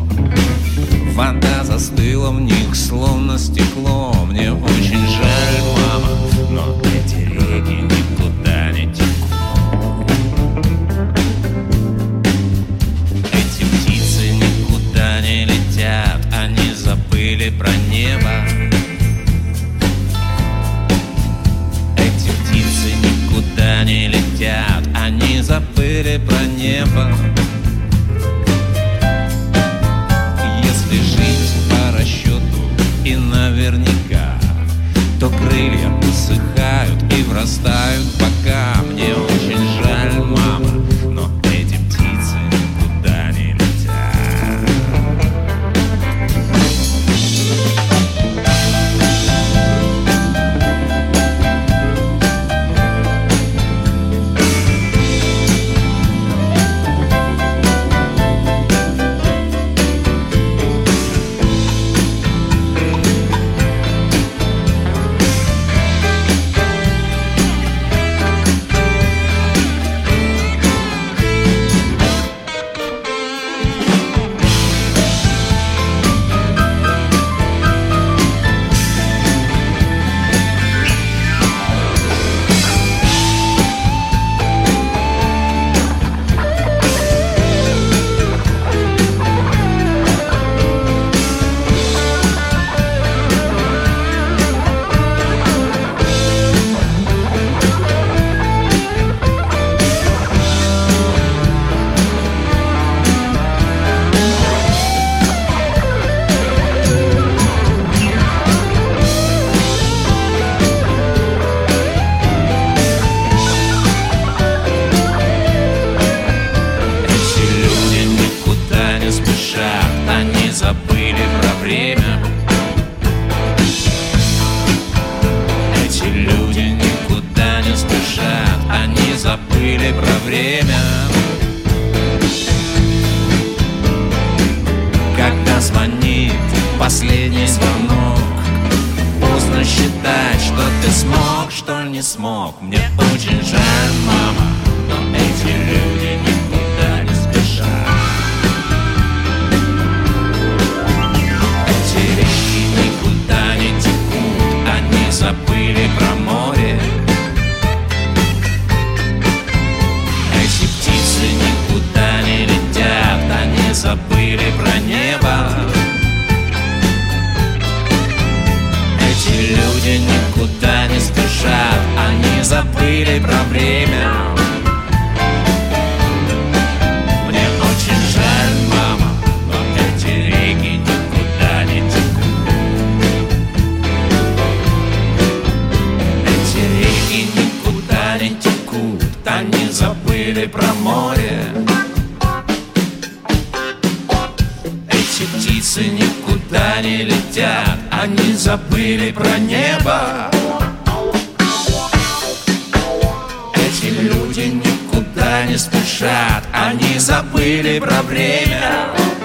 Вода застыла в них, словно стекло. Мне очень жаль, мама, но эти реки никуда не текут. Эти птицы никуда не летят, они забыли про небо. Эти птицы никуда не летят, они забыли про небо. Если жить по расчету и наверняка, то крылья усыхают и врастают в бока. Мне очень жаль, мама, но эти птицы никуда не летят. Они забыли про время. Эти люди никуда не спешат, они забыли про время. Когда звонит последний звонок, поздно считать, что ты смог, что не смог. Мне очень жаль, мама, но эти люди никуда не спешат. Никуда не текут, они забыли про море. Эти птицы никуда не летят, они забыли про небо. Эти люди никуда не спешат, они забыли про время. Мне очень жаль, мама, но эти реки никуда не текут. Никуда не текут, они забыли про море. Эти птицы никуда не летят, они забыли про небо. Эти люди никуда не спешат, они забыли про время.